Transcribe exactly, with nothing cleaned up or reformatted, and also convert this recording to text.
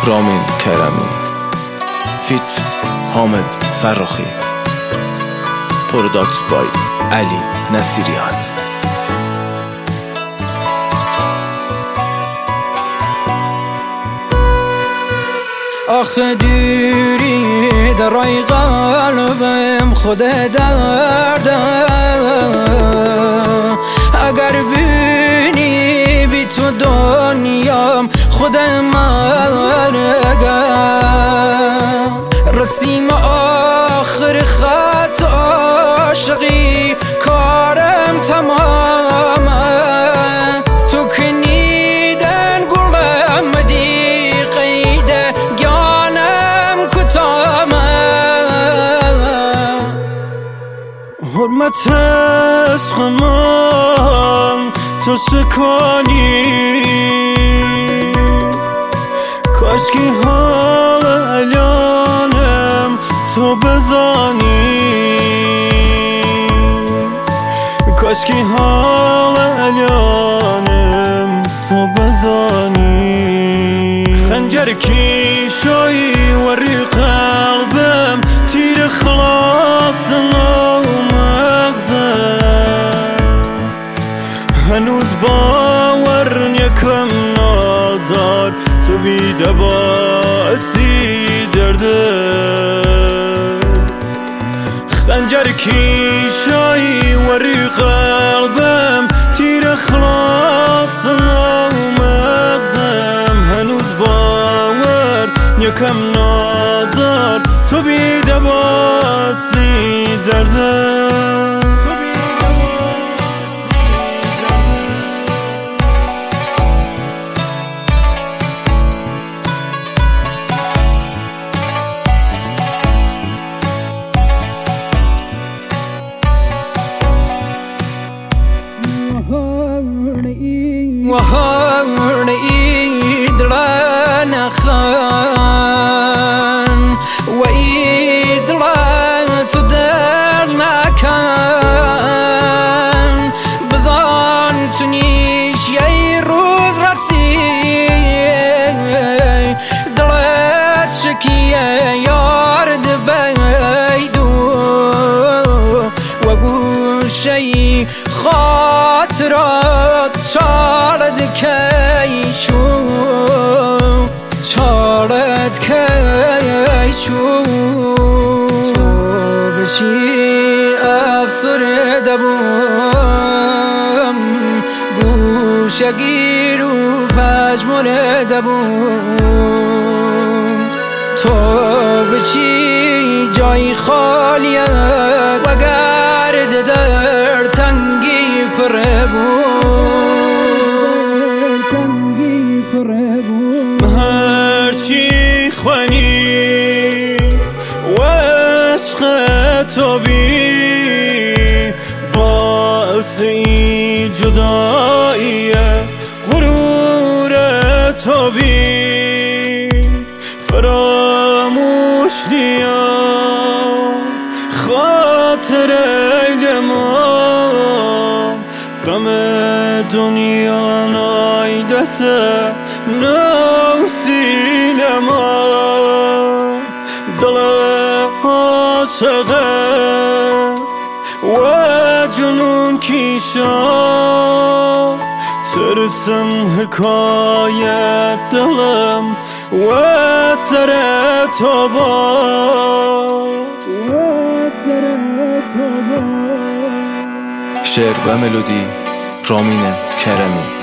رامین کرمی فیت حامد فراخی پروداکت بای علی نصیریان. آخه دوری درای قلبم خود درده، اگر بینی بی تو دنیام خود مرگه، رسیم آخر خط عاشقی کارم تمامه، تو کنیدن گلم دی قیده گانم کتامه، حرمت عشق من تو شکانی، کاشکی حال الانم تو بزانی، کاشکی حال الانم تو بزانی. خنجر کی شوی وری قلبم تیر خلاص نو مغزم، هنوز باور یکم نازار تو بیده باسی درده. خنجر کی شایی وری قلبم تیر خلاص نو مغزم، هنوز باور یکم نازار تو بیده باسی درده. وهرني دران خان ويدران تدرنا كان بزان تنيش يروز راسي درات شكيه يارد بيدو وقول شي خاطرات شارد کیشو شارد کیشو، تو بچی افسرده بوم گوشه گیر و پژمرده بوم، تو بچی جای خالیت و گرد در تنگی پره بوم. هرچی خوانی و عشق تو بی باعث این جدایی غرور تو بی، فراموش نیا خاطر ایلما، غم دنیا نایده سه نو سینما، دل عاشقه و جنون کیشا، ترسم حکایت دلم و سر تو با شعر و ملودی رامین کرمی.